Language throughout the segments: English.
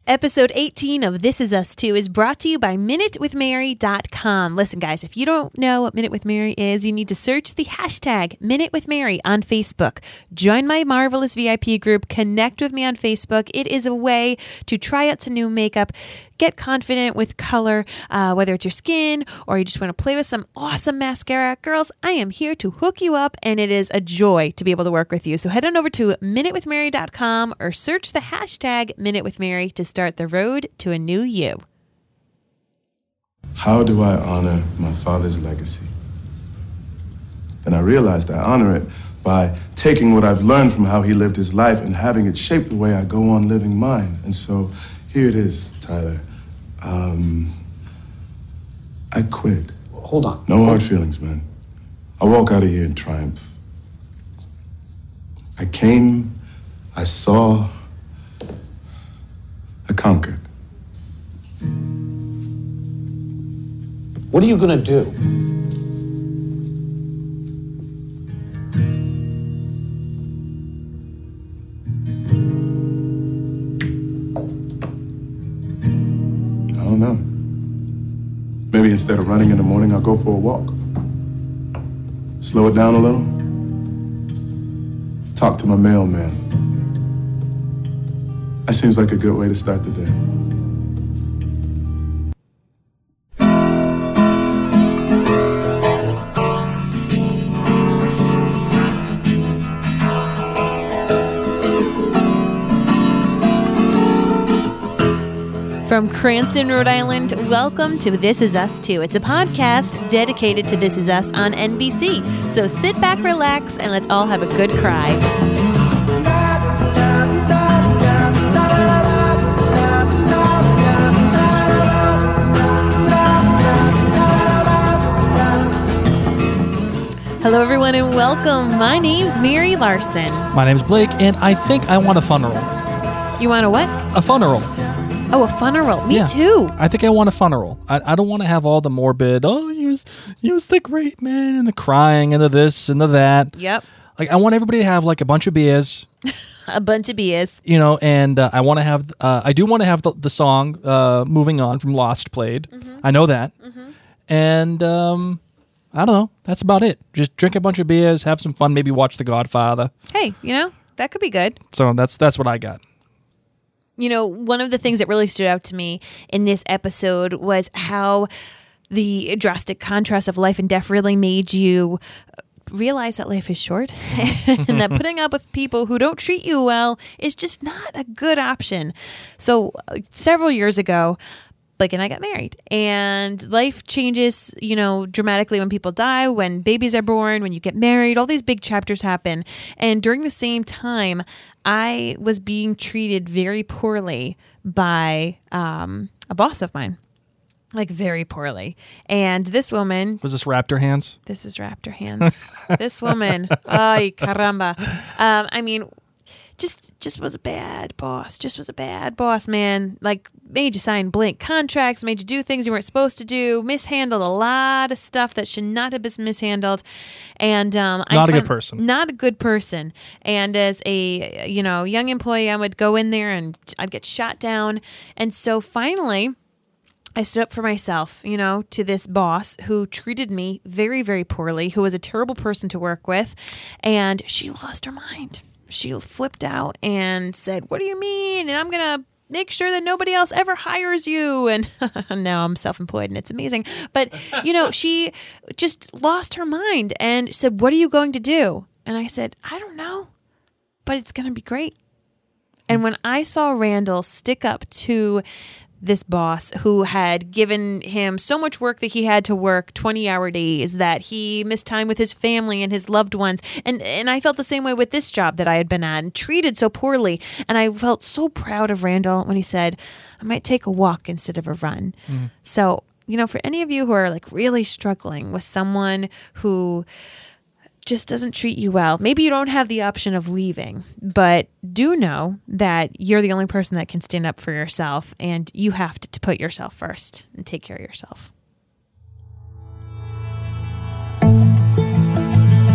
Episode 18 of This Is Us Too is brought to you by MinuteWithMary.com. Listen, guys, if you don't know what Minute with Mary is, you need to search the hashtag Minute with Mary on Facebook. Join my marvelous VIP group. Connect with me on Facebook. It is a way to try out some new makeup, get confident with color, whether it's your skin or you just want to play with some awesome mascara. Girls, I am here to hook you up, and it is a joy to be able to work with you. So head on over to MinuteWithMary.com or search the hashtag Minute with Mary to start the road to a new you. How do I honor my father's legacy? And I realized I honor it by taking what I've learned from how he lived his life and having it shape the way I go on living mine. And so here it is, Tyler. I quit. Hold on. No hard feelings, man. I'll walk out of here in triumph. I came, I saw, I conquered. What are you gonna do? I don't know. Maybe instead of running in the morning, I'll go for a walk. Slow it down a little. Talk to my mailman. That seems like a good way to start the day. From Cranston, Rhode Island, welcome to This Is Us Too. It's a podcast dedicated to This Is Us on NBC. So sit back, relax, and let's all have a good cry. Hello, everyone, and welcome. My name's Mary Larson. My name's Blake, and I think I want a funeral. You want a what? A funeral. Oh, a funeral. Me Yeah. too. I think I want a funeral. I don't want to have all the morbid, he was the great man, and the crying, and the this, and the that. Yep. Like, I want everybody to have, like, a bunch of beers. A bunch of beers. And I want to have, I do want to have the song, Moving On from Lost played. Mm-hmm. I know that. Mm-hmm. And, I don't know. That's about it. Just drink a bunch of beers, have some fun, maybe watch The Godfather. Hey, that could be good. So that's what I got. One of the things that really stood out to me in this episode was how the drastic contrast of life and death really made you realize that life is short and that putting up with people who don't treat you well is just not a good option. So several years ago, Blake and I got married, and life changes, dramatically when people die, when babies are born, when you get married, all these big chapters happen. And during the same time, I was being treated very poorly by a boss of mine, like very poorly. And this woman... Was this Raptor Hands? This was Raptor Hands. This woman, ay caramba. Just was a bad boss. Just was a bad boss, man. Like, made you sign blank contracts, made you do things you weren't supposed to do, mishandled a lot of stuff that should not have been mishandled. And not a good person. Not a good person. And as a young employee, I would go in there and I'd get shot down. And so finally, I stood up for myself, to this boss who treated me very, very poorly, who was a terrible person to work with, and she lost her mind. She flipped out and said, "What do you mean? And I'm going to make sure that nobody else ever hires you." And now I'm self-employed and it's amazing. But, she just lost her mind and said, "What are you going to do?" And I said, "I don't know, but it's going to be great." And when I saw Randall stick up to this boss who had given him so much work that he had to work 20-hour days, that he missed time with his family and his loved ones. And I felt the same way with this job that I had been at and treated so poorly. And I felt so proud of Randall when he said, "I might take a walk instead of a run." Mm. So, for any of you who are like really struggling with someone who just doesn't treat you well, maybe you don't have the option of leaving, but do know that you're the only person that can stand up for yourself, and you have to put yourself first and take care of yourself.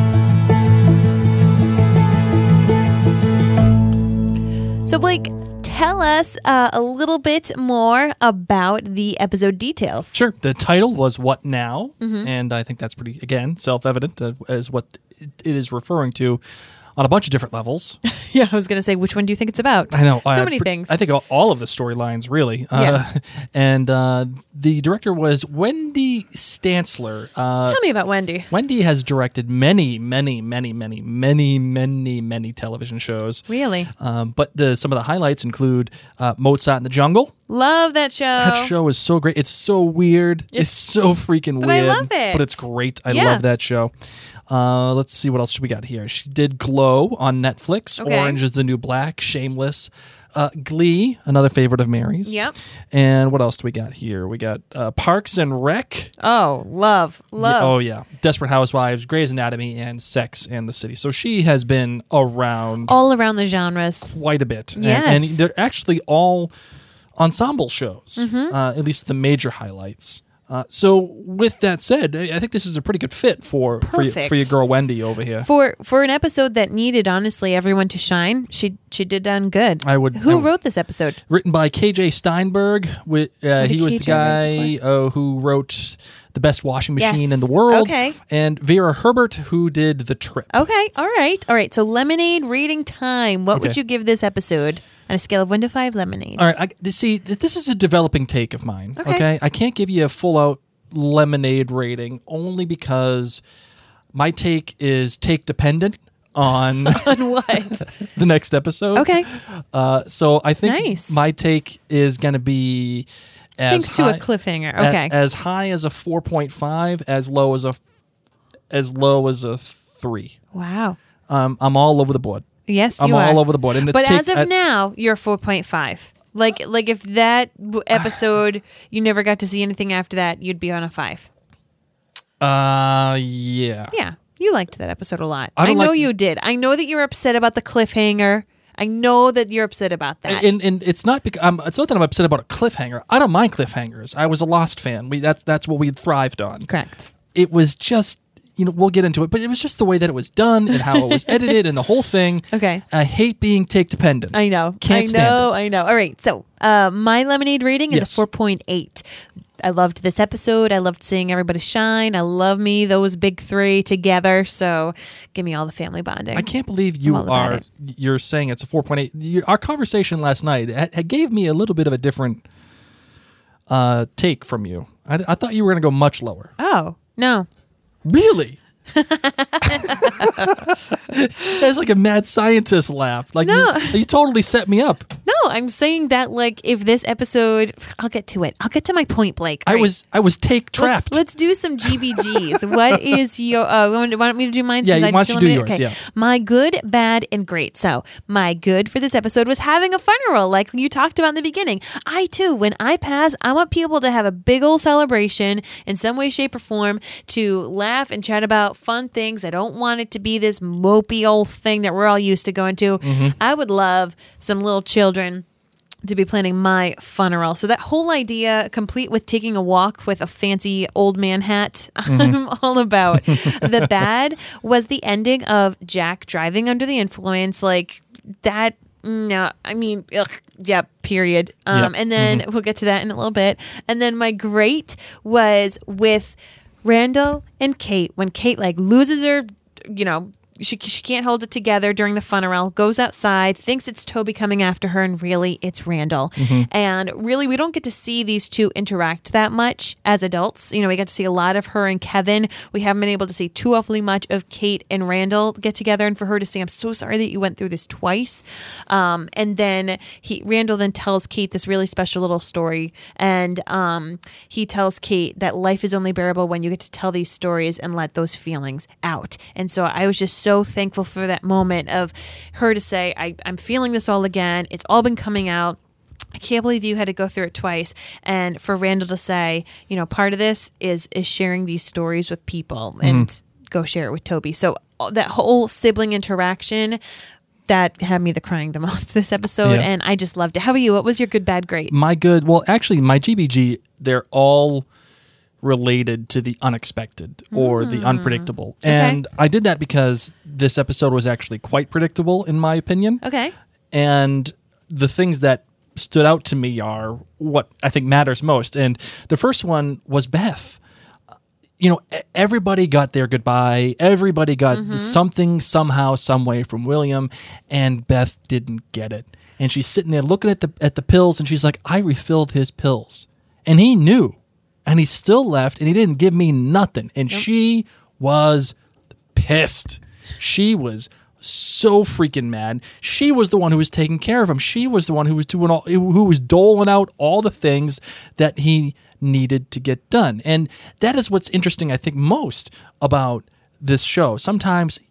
So Blake, tell us a little bit more about the episode details. Sure. The title was What Now? And I think that's pretty, again, self-evident as what it is referring to on a bunch of different levels. Yeah, I was going to say, which one do you think it's about? I know. So many things. I think all of the storylines, really. Yeah. And the director was Wendy Stantzler. Tell me about Wendy. Wendy has directed many television shows. Really? But some of the highlights include Mozart in the Jungle. Love that show. That show is so great. It's so weird. It's so freaking but I weird. love it. But it's great. I Yeah. love that show. Let's see what else we got here. She did Glow on Netflix. Okay. Orange is the New Black. Shameless. Glee, another favorite of Mary's. Yep. And what else do we got here? We got Parks and Rec. Oh, love. Oh, yeah. Desperate Housewives, Grey's Anatomy, and Sex and the City. So she has been around All around the genres. quite a bit. Yes. And they're actually all ensemble shows, Mm-hmm. at least the major highlights. So with that said, I think this is a pretty good fit for your girl Wendy over here. For an episode that needed, honestly, everyone to shine, she did done good. Who wrote this episode? Written by KJ Steinberg. He was the guy who wrote The Best Washing Machine in the World. Okay. And Vera Herbert, who did The Trip. Okay, all right. So lemonade reading time. What would Okay. you give this episode on a scale of 1 to 5 lemonades? All right, see, this is a developing take of mine. Okay. I can't give you a full-out lemonade rating only because my take is take-dependent on On what? the next episode. Okay. So I think Nice. my take is going to be Thanks to a cliffhanger. Okay. as high as a 4.5, as low as a 3. Wow. I'm all over the board. Yes, I'm you are. all over the board, and it's But as of now, you're 4.5. Like if that episode you never got to see anything after that, you'd be on a 5. yeah. Yeah, you liked that episode a lot. I I don't know like- you did. I know that you're upset about the cliffhanger. I know that you're upset about that. And it's not it's not that I'm upset about a cliffhanger. I don't mind cliffhangers. I was a Lost fan. That's what we thrived on. Correct. It was just, we'll get into it, but it was just the way that it was done and how it was edited and the whole thing. Okay. I hate being take dependent. I know. Can't stand it. I know. All right. So my lemonade rating is Yes. a 4.8. I loved this episode. I loved seeing everybody shine. I love me those big three together. So give me all the family bonding. I can't believe I'm all about you're saying it's a 4.8. Our conversation last night gave me a little bit of a different take from you. I thought you were going to go much lower. Oh, no. Really? That's like a mad scientist laugh. Like you totally set me up. No, I'm saying that like if this episode, I'll get to it. I'll get to my point, Blake. All I right. was take trapped. Let's do some GBGs. What is your? Want me to do mine? Yeah, since I why did don't you do lemonade? yours, Okay. yeah. My good, bad, and great. So my good for this episode was having a funeral, like you talked about in the beginning. I too, when I pass, I want people to have a big old celebration in some way, shape, or form to laugh and chat about fun things. I don't want it to be this mopey old thing that we're all used to going to. I would love some little children to be planning my funeral. So that whole idea, complete with taking a walk with a fancy old man hat, I'm all about. The bad was the ending of Jack driving under the influence, like that. No, I mean, yeah, period. Yep. And then we'll get to that in a little bit. And then my great was with Randall and Kate, when Kate like loses her, she can't hold it together during the funeral, goes outside, thinks it's Toby coming after her, and really it's Randall. And really, we don't get to see these two interact that much as adults. We get to see a lot of her and Kevin. We haven't been able to see too awfully much of Kate and Randall get together, and for her to say, I'm so sorry that you went through this twice. And then Randall then tells Kate this really special little story, and he tells Kate that life is only bearable when you get to tell these stories and let those feelings out. And so I was just so thankful for that moment of her to say, I'm feeling this all again. It's all been coming out. I can't believe you had to go through it twice. And for Randall to say, part of this is sharing these stories with people and go share it with Toby. So that whole sibling interaction, that had me crying the most this episode. Yeah. And I just loved it. How about you? What was your good, bad, great? My GBG, they're all related to the unexpected or the unpredictable. And I did that because this episode was actually quite predictable, in my opinion. Okay. And the things that stood out to me are what I think matters most. And the first one was Beth. You know, everybody got their goodbye. Everybody got something, somehow, some way from William, and Beth didn't get it. And she's sitting there looking at the pills, and she's like, I refilled his pills. And he knew. And he still left, and he didn't give me nothing. And she was pissed. She was so freaking mad. She was the one who was taking care of him. She was the one who was who was doling out all the things that he needed to get done. And that is what's interesting, I think, most about this show. Sometimes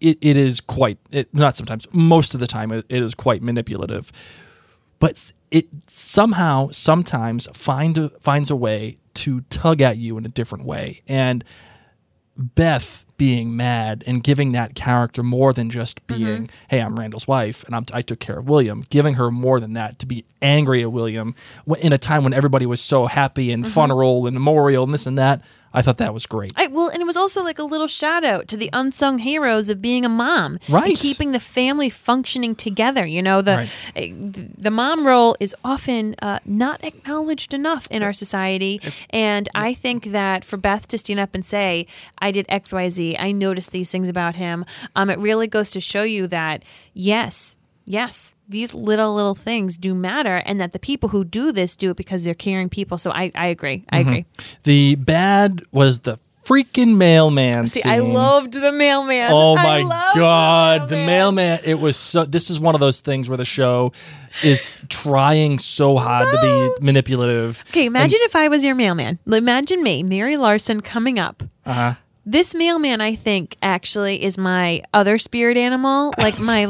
most of the time it is quite manipulative, but it sometimes finds a way to tug at you in a different way. And Beth being mad and giving that character more than just being, hey, I'm Randall's wife and I took care of William, giving her more than that, to be angry at William in a time when everybody was so happy and funeral and memorial and this and that. I thought that was great. And it was also like a little shout out to the unsung heroes of being a mom, right? And keeping the family functioning together. You know, the mom role is often not acknowledged enough in our society, and I think that for Beth to stand up and say, "I did X, Y, Z. I noticed these things about him," it really goes to show you that yes, these little things do matter, and that the people who do this do it because they're caring people. So I agree. I agree. The bad was the freaking mailman scene. I loved the mailman. Oh my God. The mailman. It was so, this is one of those things where the show is trying so hard to be manipulative. Okay, imagine if I was your mailman. Imagine me, Mary Larson, coming up. This mailman, I think, actually is my other spirit animal. Like my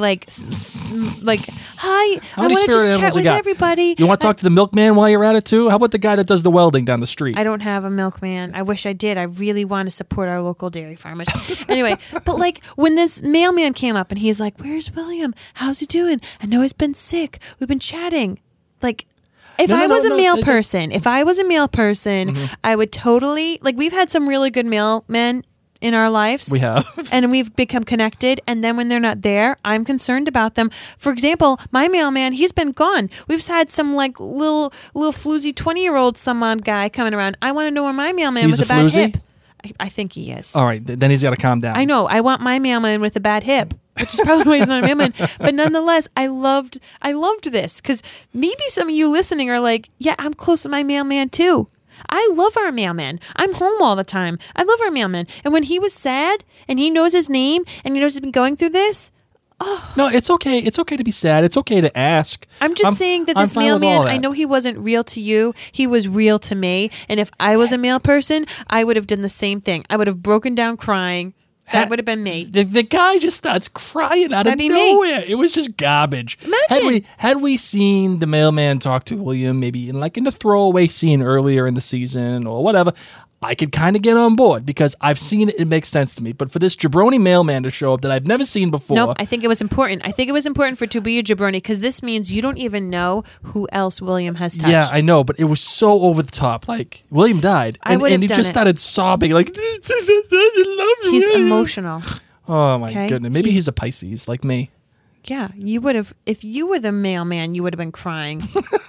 hi, How I many want to spirit just animals chat you with got? everybody. You want to talk to the milkman while you're at it too? How about the guy that does the welding down the street? I don't have a milkman. I wish I did. I really want to support our local dairy farmers. Anyway, but like when this mailman came up and he's like, "Where's William? How's he doing? I know he's been sick. We've been chatting." Like, if I was a male person, I would totally, like, we've had some really good mailmen in our lives. We have. And we've become connected. And then when they're not there, I'm concerned about them. For example, my mailman, he's been gone. We've had some like little floozy 20-year-old some odd guy coming around. I want to know where my mailman He's with a a bad floozy? hip. I think he is. All right, then he's got to calm down. I know. I want my mailman with a bad hip, which is probably why he's not a mailman. But nonetheless, I loved this, because maybe some of you listening are like, yeah, I'm close to my mailman too. I love our mailman. I'm home all the time. I love our mailman. And when he was sad and he knows his name and he knows he's been going through this, No, it's okay. It's okay to be sad. It's okay to ask. I'm just saying that I'm this fine with all mailman, that. I know he wasn't real to you. He was real to me. And if I was a male person, I would have done the same thing. I would have broken down crying. That would have been me. The guy just starts crying out of That'd be me. nowhere. It was just garbage. Imagine. Had we seen the mailman talk to William maybe in a throwaway scene earlier in the season or whatever, I could kind of get on board because I've seen it. It makes sense to me. But for this jabroni mailman to show up that I've never seen before. Nope, I think it was important. I think it was important for to be a jabroni, because this means you don't even know who else William has touched. Yeah, I know, but it was so over the top. Like, William died, I and would have he done just it. started sobbing, like, I love He's you. emotional. Oh, my Okay? goodness. Maybe he's a Pisces, like me. Yeah, you would have, if you were the mailman, you would have been crying.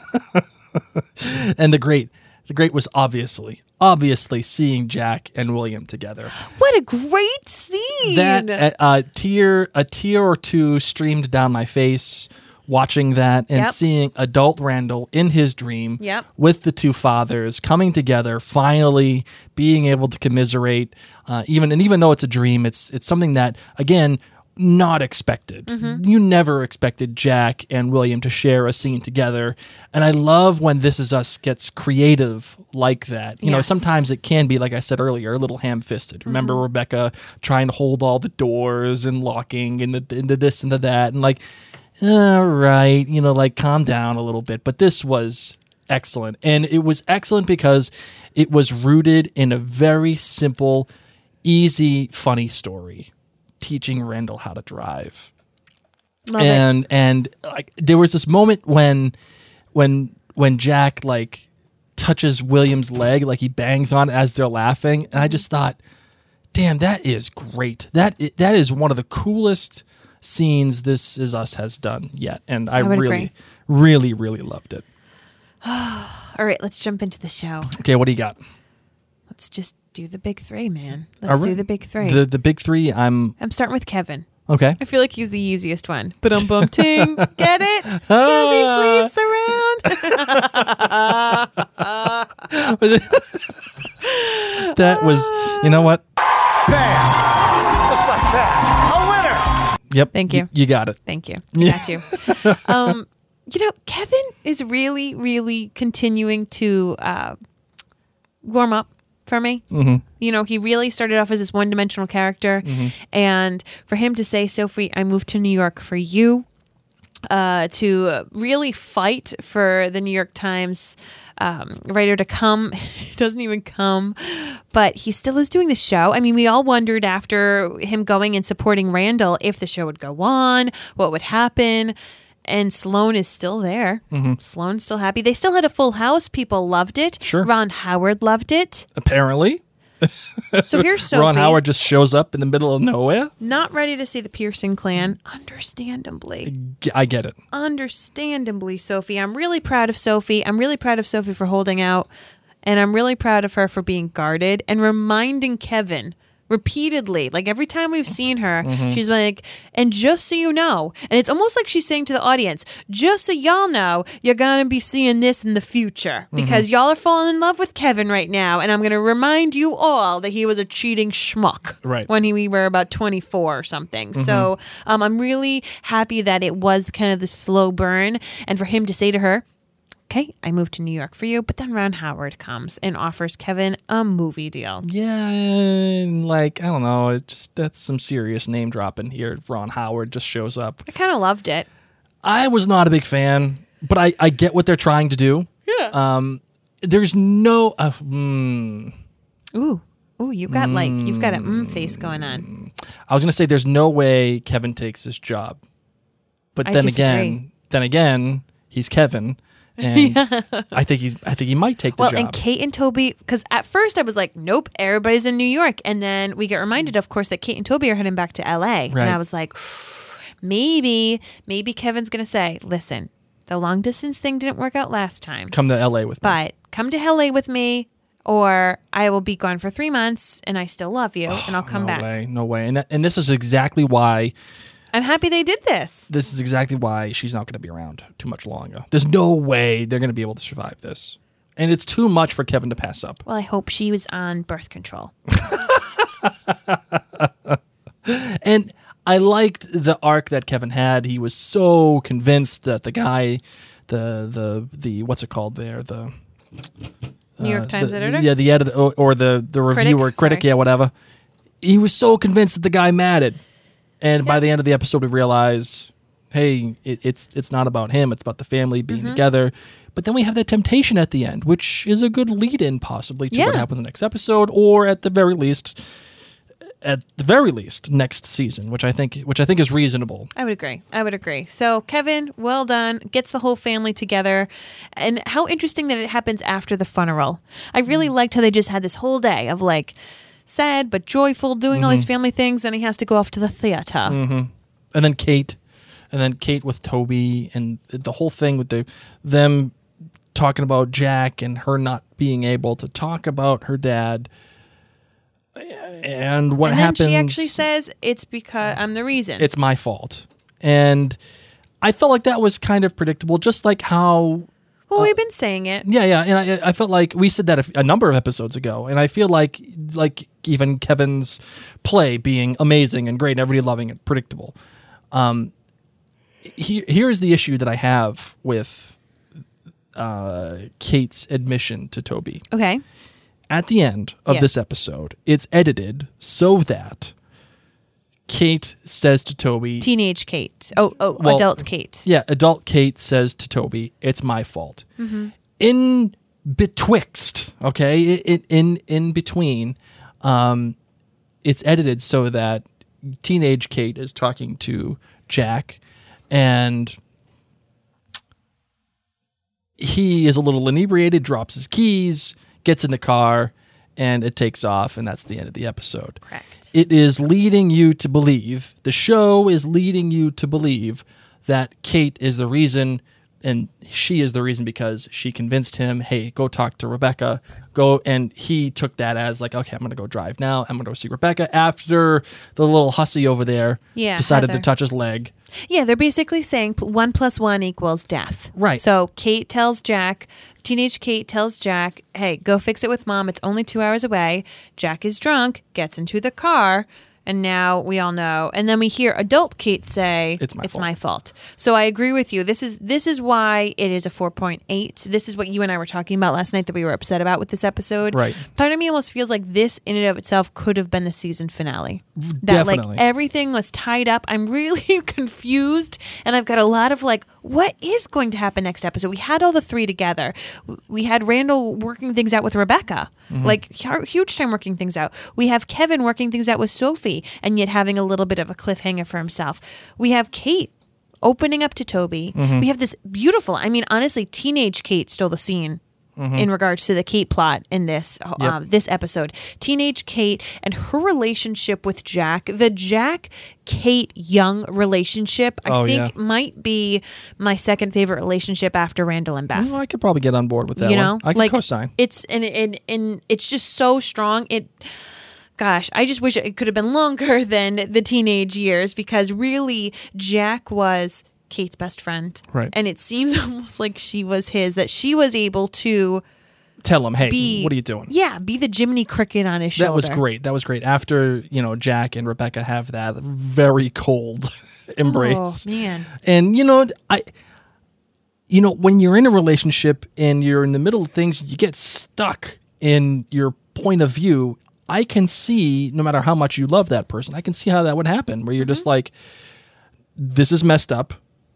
And the great was obviously seeing Jack and William together. What a great scene! That a tear or two streamed down my face watching that and Yep. seeing adult Randall in his dream Yep. with the two fathers coming together, finally being able to commiserate. Even though it's a dream, it's something that, again, not expected. Mm-hmm. You never expected Jack and William to share a scene together. And I love when This Is Us gets creative like that. You know, Yes. sometimes it can be, like I said earlier, a little ham-fisted. Remember Mm-hmm. Rebecca trying to hold all the doors and locking and the this and the that, and like, all right, calm down a little bit. But this was excellent. And it was excellent because it was rooted in a very simple, easy, funny story. Teaching Randall how to drive. Love it. And like there was this moment when Jack like touches William's leg, like he bangs on it as they're laughing, and I just thought, damn, that is great. That is one of the coolest scenes This Is Us has done yet, and I would really, agree. really, really loved it. All right, let's jump into the show. Okay, what do you got? Let's just do the big three, man. Let's do the big three. The big three. I'm starting with Kevin. okay. I feel like he's the easiest one. But ting. Get it? Because he sleeps around. That was, you know what? Bam! Just like that. A winner! Yep. Thank you. You got it. Thank you. I got you. Kevin is really, really continuing to warm up for me. Mm-hmm. He really started off as this one-dimensional character. Mm-hmm. And for him to say, Sophie, I moved to New York for you, to really fight for the New York Times writer to come. He doesn't even come, but he still is doing the show. I mean, we all wondered after him going and supporting Randall if the show would go on, what would happen. And Sloan is still there. Mm-hmm. Sloan's still happy. They still had a full house. People loved it. Sure. Ron Howard loved it. Apparently. So here's Sophie. Ron Howard just shows up in the middle of nowhere. Not ready to see the Pearson clan. Understandably. I get it. Understandably, Sophie. I'm really proud of Sophie. I'm really proud of Sophie for holding out. And I'm really proud of her for being guarded and reminding Kevin repeatedly, like every time we've seen her, she's like, and just so you know, and it's almost like she's saying to the audience, just so y'all know, you're gonna be seeing this in the future because y'all are falling in love with Kevin right now, and I'm gonna remind you all that he was a cheating schmuck when we were about 24 or something. So I'm really happy that it was kind of the slow burn, and for him to say to her, okay, I moved to New York for you. But then Ron Howard comes and offers Kevin a movie deal. Yeah, and I don't know. That's some serious name dropping here. Ron Howard just shows up. I kind of loved it. I was not a big fan, but I get what they're trying to do. Yeah. There's no... Ooh, you've got a face going on. I was going to say there's no way Kevin takes this job. But I then disagree. again, he's Kevin. And I think he might take the job. Well, and Kate and Toby, because at first I was like, nope, everybody's in New York. And then we get reminded, of course, that Kate and Toby are heading back to LA. Right. And I was like, maybe Kevin's going to say, listen, the long distance thing didn't work out last time. Come to LA with me. But come to LA with me, or I will be gone for 3 months and I still love you and I'll come back. No way. And this is exactly why... I'm happy they did this. This is exactly why she's not going to be around too much longer. There's no way they're going to be able to survive this. And it's too much for Kevin to pass up. Well, I hope she was on birth control. And I liked the arc that Kevin had. He was so convinced that the guy, the what's it called there? The New York Times editor? Yeah, the editor or the reviewer, critic, yeah, whatever. He was so convinced that the guy mattered. And by the end of the episode, we realize, hey, it's not about him. It's about the family being together. But then we have that temptation at the end, which is a good lead-in possibly to what happens in the next episode, or at the very least, next season, which I think is reasonable. I would agree. So Kevin, well done, gets the whole family together. And how interesting that it happens after the funeral. I really liked how they just had this whole day of sad but joyful, doing all these family things, and he has to go off to the theater. And then Kate with Toby, and the whole thing with them talking about Jack and her not being able to talk about her dad. And what happens? Then she actually says, it's because I'm the reason. It's my fault. And I felt like that was kind of predictable, just like how... Well, we've been saying it. Yeah, and I felt like we said that a number of episodes ago, and I feel like even Kevin's play being amazing and great, and everybody loving it, predictable. Here's the issue that I have with Kate's admission to Toby. Okay. At the end of this episode, it's edited so that Kate says to Toby... Teenage Kate. Adult Kate. Yeah, adult Kate says to Toby, it's my fault. Mm-hmm. In betwixt, okay, in between, it's edited so that teenage Kate is talking to Jack, and he is a little inebriated, drops his keys, gets in the car, and it takes off, and that's the end of the episode. Correct. It is leading you to believe, the show is leading you to believe that Kate is the reason she is the reason because she convinced him, hey, go talk to Rebecca. Go, and he took that as like, okay, I'm going to go drive now. I'm going to go see Rebecca after the little hussy over there decided Heather. to touch his leg. Yeah, they're basically saying 1 + 1 = death. Right. So teenage Kate tells Jack, hey, go fix it with Mom. It's only 2 hours away. Jack is drunk, gets into the car, and now we all know. And then we hear adult Kate say, It's my fault. So I agree with you. This is why it is a 4.8. This is what you and I were talking about last night that we were upset about with this episode. Right. Part of me almost feels like this in and of itself could have been the season finale. That Definitely. like everything was tied up. I'm really confused, and I've got a lot of like, what is going to happen next episode? We had all the three together. We had Randall working things out with Rebecca, like huge time working things out. We have Kevin working things out with Sophie, and yet having a little bit of a cliffhanger for himself. We have Kate opening up to Toby. We have this beautiful, I mean, honestly, teenage Kate stole the scene. In regards to the Kate plot in this this episode, teenage Kate and her relationship with Jack, the Jack-Kate Young relationship, I think might be my second favorite relationship after Randall and Beth. I could probably get on board with that one. I can co-sign. It's and it's just so strong. Gosh, I just wish it could have been longer than the teenage years, because really Jack was Kate's best friend. Right. And it seems almost like she was his, that she was able to tell him, hey, what are you doing? Yeah, be the Jiminy Cricket on his shoulder. That was great. After, Jack and Rebecca have that very cold embrace. Oh, man. And, when you're in a relationship and you're in the middle of things, you get stuck in your point of view. I can see, no matter how much you love that person, I can see how that would happen, where you're just like, this is messed up.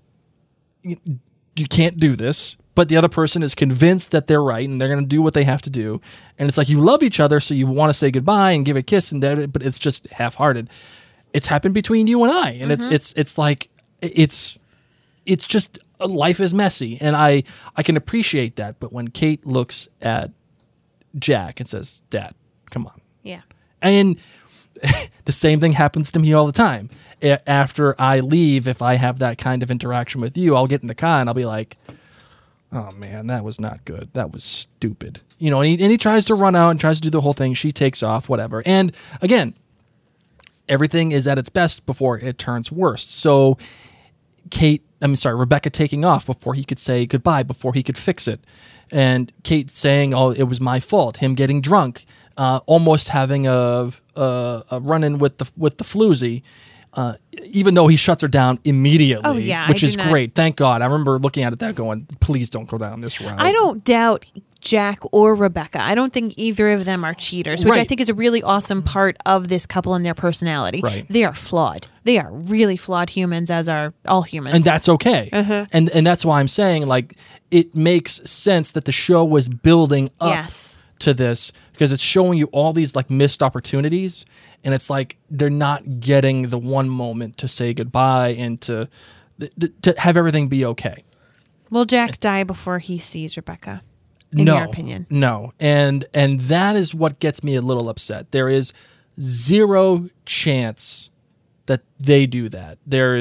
You can't do this, but the other person is convinced that they're right and they're going to do what they have to do. And it's like you love each other, so you want to say goodbye and give a kiss, but it's just half-hearted. It's happened between you and I, and it's like it's just life is messy, and I can appreciate that. But when Kate looks at Jack and says, "Dad, come on," and the same thing happens to me all the time. After I leave, if I have that kind of interaction with you, I'll get in the car and I'll be like, oh man, that was not good. That was stupid. And he tries to run out and tries to do the whole thing. She takes off, whatever. And again, everything is at its best before it turns worse. So Rebecca taking off before he could say goodbye, before he could fix it. And Kate saying, oh, it was my fault. Him getting drunk, almost having a run-in with the floozy. Even though he shuts her down immediately, which is great. Thank God. I remember looking at it that going, please don't go down this route. I don't doubt Jack or Rebecca. I don't think either of them are cheaters, which I think is a really awesome part of this couple and their personality. Right. They are flawed. They are really flawed humans, as are all humans. And that's okay. And that's why I'm saying, like, it makes sense that the show was building up to this, because it's showing you all these like missed opportunities. And it's like they're not getting the one moment to say goodbye and to have everything be okay. Will Jack die before he sees Rebecca? In your opinion? No. And that is what gets me a little upset. There is zero chance that they do that.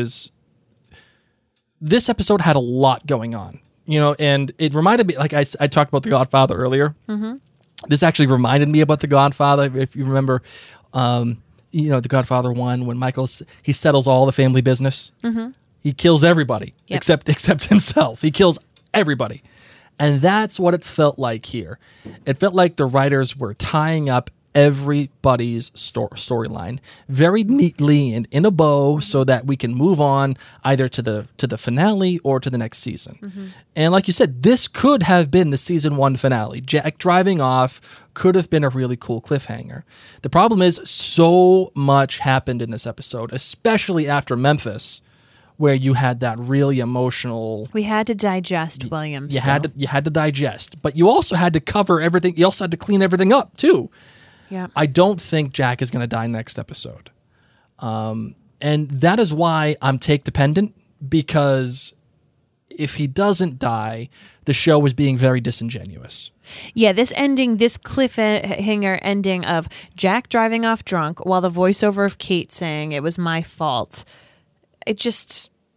This episode had a lot going on, and it reminded me, like I talked about The Godfather earlier. Mm-hmm. This actually reminded me about The Godfather. If you remember, The Godfather 1, when he settles all the family business. Mm-hmm. He kills everybody except himself. He kills everybody. And that's what it felt like here. It felt like the writers were tying up everybody's storyline very neatly and in a bow, so that we can move on either to the finale or to the next season. Mm-hmm. And like you said, this could have been the season 1 finale. Jack driving off could have been a really cool cliffhanger. The problem is, so much happened in this episode, especially after Memphis, where you had that really emotional. We had to digest William. You had to digest, but you also had to cover everything. You also had to clean everything up too. Yeah. I don't think Jack is going to die next episode. And that is why I'm take dependent, because if he doesn't die, the show is being very disingenuous. Yeah, this cliffhanger ending of Jack driving off drunk while the voiceover of Kate saying it was my fault. It just,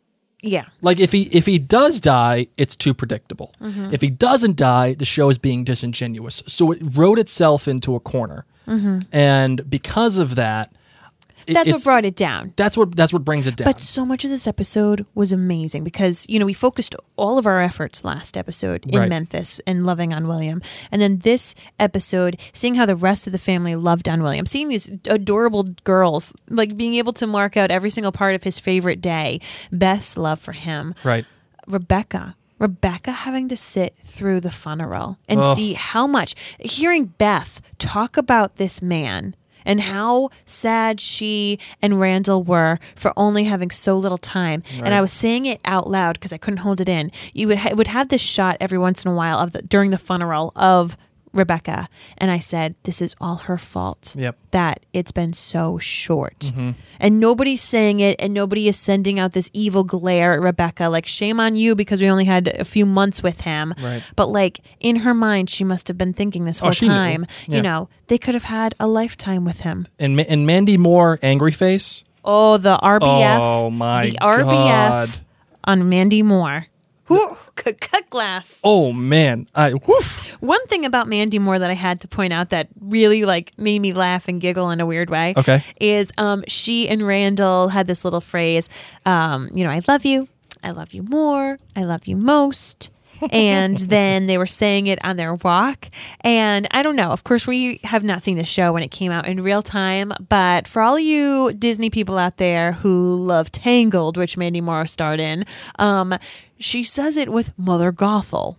Yeah. Like if he does die, it's too predictable. Mm-hmm. If he doesn't die, the show is being disingenuous. So it wrote itself into a corner, and because of that, That's what brought it down. That's what brings it down. But so much of this episode was amazing because, we focused all of our efforts last episode in Right. Memphis and loving on William. And then this episode, seeing how the rest of the family loved on William, seeing these adorable girls, like being able to mark out every single part of his favorite day, Beth's love for him. right. Rebecca having to sit through the funeral and Ugh. see how much, hearing Beth talk about this man and how sad she and Randall were for only having so little time. And I was saying it out loud because I couldn't hold it in. You would have this shot every once in a while during the funeral of Rebecca, and I said, this is all her fault. Yep. That it's been so short. And nobody's saying it, and nobody is sending out this evil glare at Rebecca, like, shame on you because we only had a few months with him. Right. But like in her mind, she must have been thinking this whole she knew. time, Yeah. They could have had a lifetime with him. And Mandy Moore, angry face. Oh, the RBF. Oh my the RBF God. on Mandy Moore. Whew, cut glass. Oh man, woof. One thing about Mandy Moore that I had to point out that really made me laugh and giggle in a weird way. Okay. Is she and Randall had this little phrase, I love you more, I love you most. And then they were saying it on their walk. And I don't know. Of course, we have not seen the show when it came out in real time. But for all you Disney people out there who love Tangled, which Mandy Moore starred in, she says it with Mother Gothel.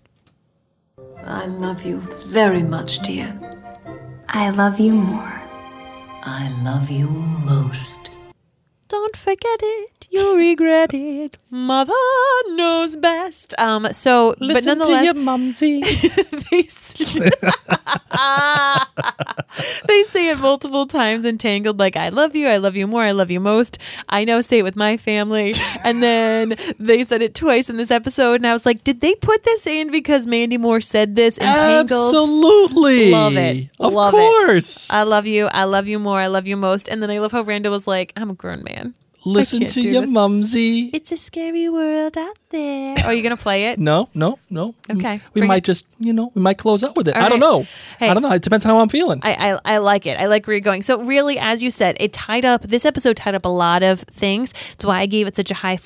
I love you very much, dear. I love you more. I love you most. Don't forget it, you'll regret it. Mother knows best. But nonetheless, mumsy. they say it multiple times in Tangled, like, I love you more, I love you most. I know, say it with my family. And then they said it twice in this episode, and I was like, did they put this in because Mandy Moore said this in Tangled? Absolutely. Love it. Of Love course. it. I love you more, I love you most. And then I love how Randall was like, I'm a grown man. Listen can't to do your this. mumsy. It's a scary world out there. Oh, are you going to play it? No. Okay, We bring might it. just, we might close out with it. All I don't right. know. Hey. I don't know. It depends on how I'm feeling. I like it. I like where you're going. So really, as you said, this episode tied up a lot of things. That's why I gave it such a high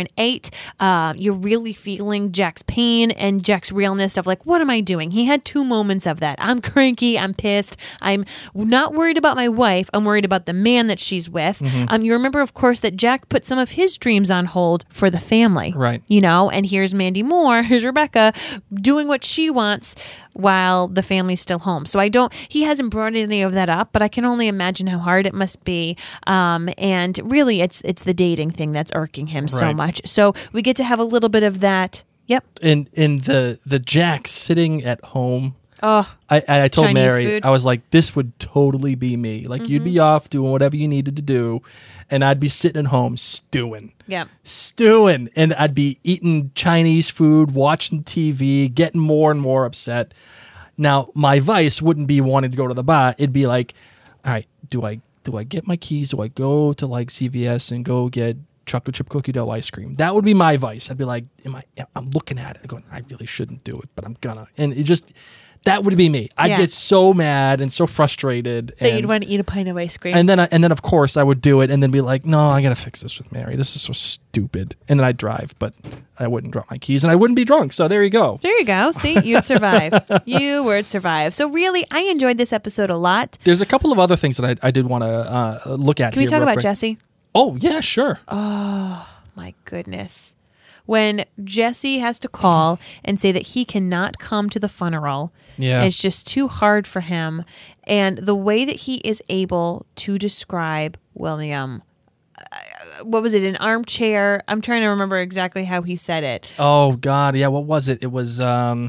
4.8. You're really feeling Jack's pain and Jack's realness of like, what am I doing? He had 2 moments of that. I'm cranky. I'm pissed. I'm not worried about my wife. I'm worried about the man that she's with. You remember, of course, that Jack put some of his dreams on hold for the family. Right. And here's Mandy Moore, here's Rebecca doing what she wants while the family's still home. So he hasn't brought any of that up, but I can only imagine how hard it must be. And really it's the dating thing that's irking him so Right. much. So we get to have a little bit of that. Yep. In the Jack sitting at home. Oh, I told Chinese Mary, food. I was like, this would totally be me. Like, you'd be off doing whatever you needed to do, and I'd be sitting at home stewing. yeah. Stewing. And I'd be eating Chinese food, watching TV, getting more and more upset. Now, my vice wouldn't be wanting to go to the bar. It'd be like, all right, do I get my keys? Do I go to like CVS and go get chocolate chip cookie dough ice cream? That would be my vice. I'd be like, I'm looking at it going, I really shouldn't do it, but I'm gonna. And it just, that would be me. I'd Yeah. get so mad and so frustrated. That you'd and- want to eat a pint of ice cream. and then of course I would do it and then be like, no, I gotta fix this with Mary. This is so stupid. And then I'd drive, but I wouldn't drop my keys and I wouldn't be drunk. So there you go. there you go. See, you'd survive. You would survive. So really, I enjoyed this episode a lot. There's a couple of other things that I did want to look at. Can we here talk real about quick. Jesse? Oh yeah, sure. My goodness. When Jesse has to call and say that he cannot come to the funeral, Yeah. it's just too hard for him. And the way that he is able to describe William, what was it, an armchair? I'm trying to remember exactly how he said it. Oh God, yeah. What was it? It was I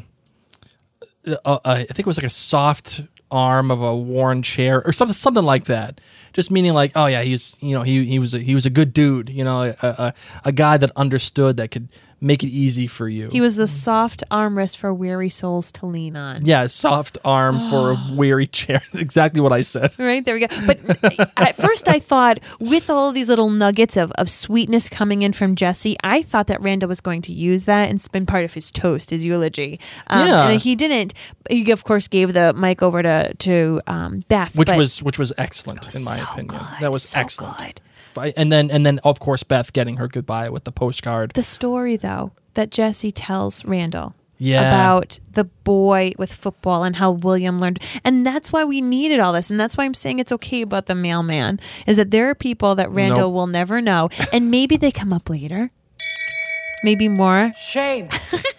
think it was like a soft arm of a worn chair or something like that. Just meaning like, oh yeah, he was a good dude, a guy that understood, that could make it easy for you. He was the soft armrest for weary souls to lean on. Yeah, soft arm for a weary chair. Exactly what I said. Right, there we go. But at first I thought, with all these little nuggets of sweetness coming in from Jesse, I thought that Randall was going to use that and spend part of his toast, his eulogy. Yeah. And he didn't. He, of course, gave the mic over to Beth. Which but was excellent, in my so opinion. good, That was so excellent. good. And then of course Beth getting her goodbye with the postcard. The story, though, that Jesse tells Randall Yeah. about the boy with football and how William learned. And that's why we needed all this. And that's why I'm saying it's okay about the mailman, is that there are people that Randall Nope. will never know. And maybe they come up later. Maybe more. Shame.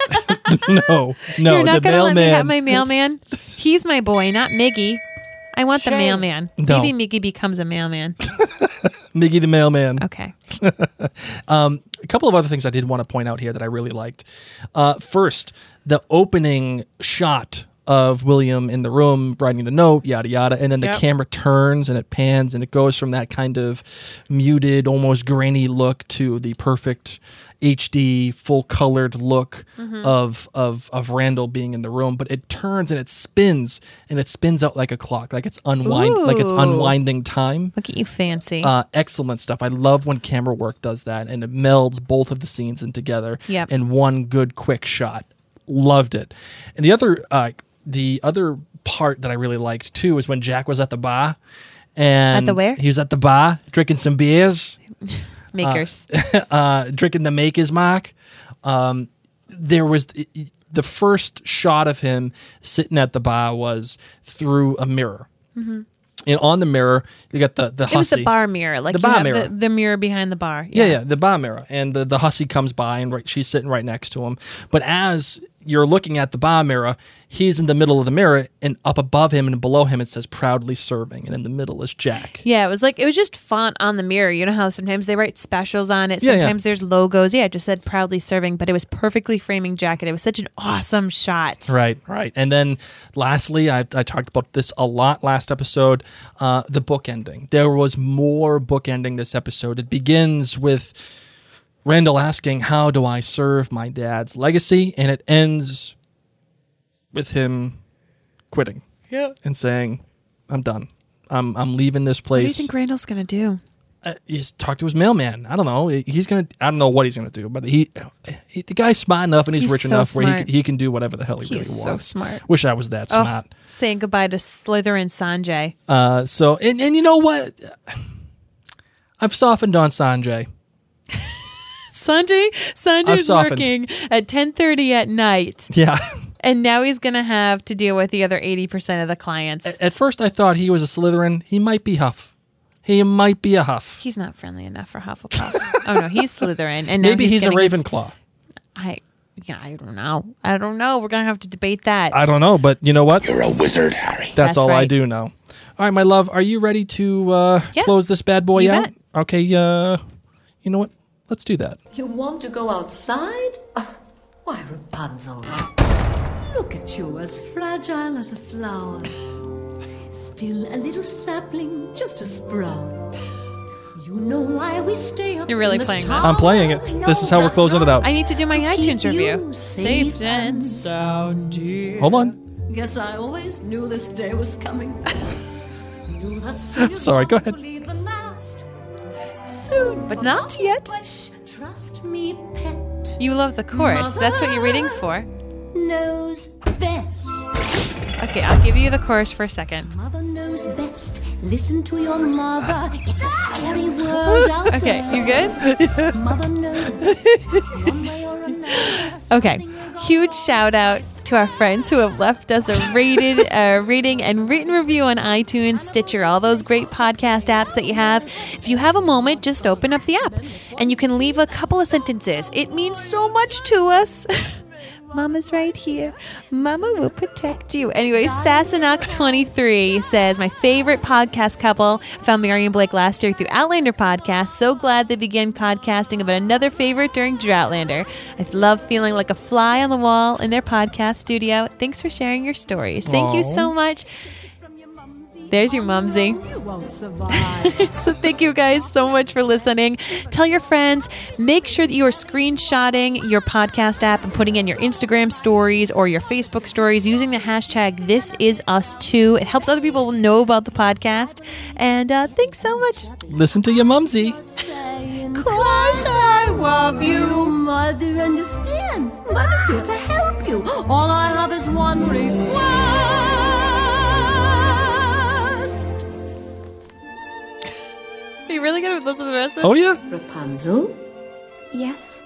No, You're not the going to let me have mailman. my mailman? He's my boy, not Miggy. I want the Shame. mailman. No. Maybe Miggy becomes a mailman. Miggy the mailman. Okay. A couple of other things I did want to point out here that I really liked. First, the opening shot of William in the room writing the note, yada yada, and then the Yep. camera turns and it pans and it goes from that kind of muted, almost grainy look to the perfect HD, full colored look of Randall being in the room. But it turns and it spins out like a clock, like it's Ooh. unwinding time. Look at you, fancy. Excellent stuff. I love when camera work does that and it melds both of the scenes in together Yep. in one good quick shot. Loved it. And the other part that I really liked too is when Jack was at the bar. And At the where? He was at the bar drinking some beers, Makers. drinking the Maker's Mark. There was the first shot of him sitting at the bar was through a mirror. Mm-hmm. And on the mirror, you got the hussy. It was the bar mirror. Like The you bar have mirror. The mirror behind the bar. Yeah, the bar mirror. And the hussy comes by and she's sitting right next to him. But as you're looking at the bar mirror, he's in the middle of the mirror and up above him and below him it says proudly serving. And in the middle is Jack. Yeah, it was just font on the mirror. You know how sometimes they write specials on it. Yeah, yeah. Sometimes there's logos. Yeah, it just said proudly serving, but it was perfectly framing Jack, and it was such an awesome shot. Right. And then lastly, I talked about this a lot last episode, the book ending. There was more book ending this episode. It begins with Randall asking, how do I serve my dad's legacy? And it ends with him quitting. Yeah. And saying, I'm done. I'm leaving this What do you place. think Randall's gonna do? He's talked to his mailman. I don't know. I don't know what he's gonna do, but the guy's smart enough and he's He's rich so enough where smart. he can do whatever the hell he He really is so wants. smart. Wish I was that smart. Saying goodbye to Slytherin Sanjay. So and you know what? I've softened on Sanjay. Sanjay's softened. working at 10:30 at night, Yeah. and now he's gonna have to deal with the other 80% of the clients. At first, I thought he was a Slytherin. He might be Huff. He might be a Huff. He's not friendly enough for Hufflepuff. Oh no, he's Slytherin, and now Maybe he's a getting his- Ravenclaw. I don't know. We're gonna have to debate that. I don't know, but you know what? You're a wizard, Harry. That's all I right. do know. All right, my love, are you ready to Yeah. close this bad boy You out? bet. Okay, you know what? Let's do that. You want to go outside? Why, Rapunzel, look at you, as fragile as a flower. Still a little sapling, just a sprout. You know why we stay up You're really in this playing this. tower? I'm playing it. I know This is how we're that's closing it out. I need to do my To iTunes keep you review. safe and sound, dear. Hold on. Guess I always knew this day was coming. Knew that soon you'd Sorry, go want to ahead. leave the nest. Soon, but not yet. Wish, trust me, pet. You love the chorus. That's what you're reading for. Knows best. Okay, I'll give you the chorus for a second. Mother knows best. Listen to your mother. It's a scary world out Okay, there. you good? Mother knows best. One way or another. Okay. something you're gonna Huge shout out to our friends who have left us a rating and written review on iTunes, Stitcher, all those great podcast apps that you have. If you have a moment, just open up the app and you can leave a couple of sentences. It means so much to us. Mama's right here. Mama will protect you. Anyway, Sassenach23 says, my favorite podcast couple. I found Mary and Blake last year through Outlander podcast. So glad they began podcasting about another favorite during Droughtlander. I love feeling like a fly on the wall in their podcast studio. Thanks for sharing your stories. Thank you so much. There's your mumsy. You won't survive. So thank you guys so much for listening. Tell your friends. Make sure that you are screenshotting your podcast app and putting in your Instagram stories or your Facebook stories using the hashtag ThisIsUs2. It helps other people know about the podcast. And thanks so much. Listen to your mumsy. Cause I love you. Mother understands. Mother's here to help you. All I have is one request. Are you really going to listen to the rest of this? Oh, yeah. Rapunzel, Yes?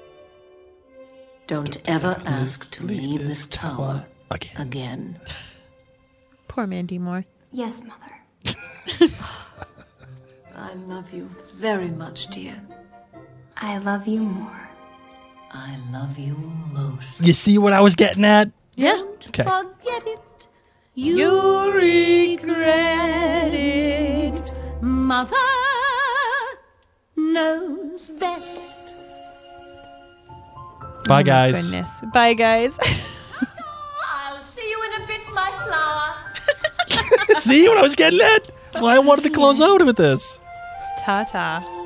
don't ever ask to leave this tower Again. again. Poor Mandy Moore. Yes, Mother. I love you very much, dear. I love you more. I love you most. You see what I was getting at? Yeah. Okay. Forget it. You regret it. Mother knows best. Bye, guys. Goodness. Bye, guys. I'll see you in a bit, my flower. See what I was getting at? That's why I wanted to close out with this. Ta-ta.